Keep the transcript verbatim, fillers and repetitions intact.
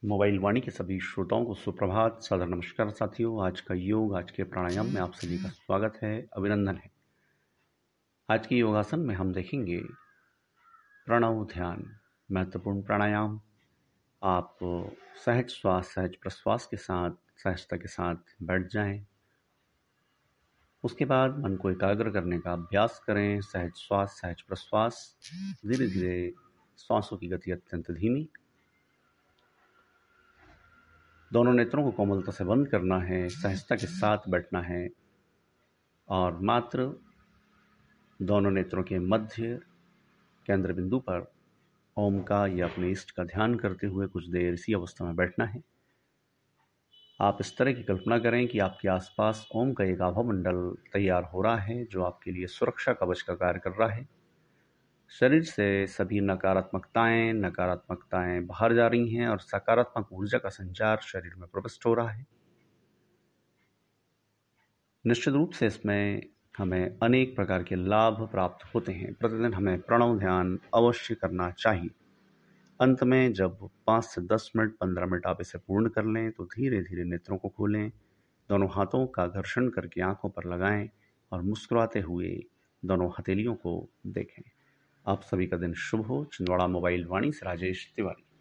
Mobile वाणी के सभी श्रोताओं को सुप्रभात, सादर नमस्कार साथियों। आज का योग, आज के प्राणायाम में आप सभी का स्वागत है, अभिनंदन है। आज के योगासन में हम देखेंगे प्रणव ध्यान, महत्वपूर्ण प्राणायाम। आप सहज श्वास, सहज प्रश्वास के साथ, सहजता के साथ बैठ जाएं। उसके बाद मन को एकाग्र करने का अभ्यास करें। सहज श्वास, सहज प्रश्वास, धीरे धीरे श्वासों की गति अत्यंत धीमी। दोनों नेत्रों को कोमलता से बंद करना है, सहजता के साथ बैठना है और मात्र दोनों नेत्रों के मध्य केंद्र बिंदु पर ओम का या अपने इष्ट का ध्यान करते हुए कुछ देर इसी अवस्था में बैठना है। आप इस तरह की कल्पना करें कि आपके आसपास ओम का एक आभा मंडल तैयार हो रहा है जो आपके लिए सुरक्षा कवच का कार्य कर रहा है। शरीर से सभी नकारात्मकताएं नकारात्मकताएं बाहर जा रही हैं और सकारात्मक ऊर्जा का संचार शरीर में प्रविष्ट हो रहा है। निश्चित रूप से इसमें हमें अनेक प्रकार के लाभ प्राप्त होते हैं। प्रतिदिन हमें प्रणव ध्यान अवश्य करना चाहिए। अंत में जब पाँच से दस मिनट, पंद्रह मिनट आप इसे पूर्ण कर लें तो धीरे धीरे नेत्रों को खोलें, दोनों हाथों का घर्षण करके आंखों पर लगाएं और मुस्कुराते हुए दोनों हथेलियों को देखें। आप सभी का दिन शुभ हो। छिंदवाड़ा मोबाइल वाणी से राजेश तिवारी।